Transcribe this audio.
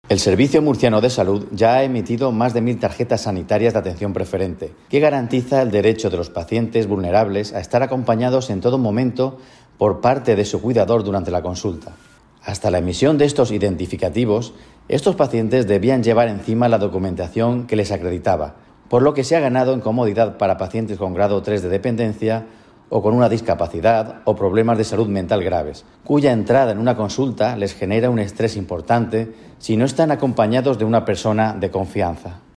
El Servicio Murciano de Salud ya ha emitido más de 1.000 tarjetas sanitarias de atención preferente, que garantiza el derecho de los pacientes vulnerables a estar acompañados en todo momento por parte de su cuidador durante la consulta. Hasta la emisión de estos identificativos, estos pacientes debían llevar encima la documentación que les acreditaba, por lo que se ha ganado en comodidad para pacientes con grado 3 de dependencia o con una discapacidad o problemas de salud mental graves, cuya entrada en una consulta les genera un estrés importante si no están acompañados de una persona de confianza.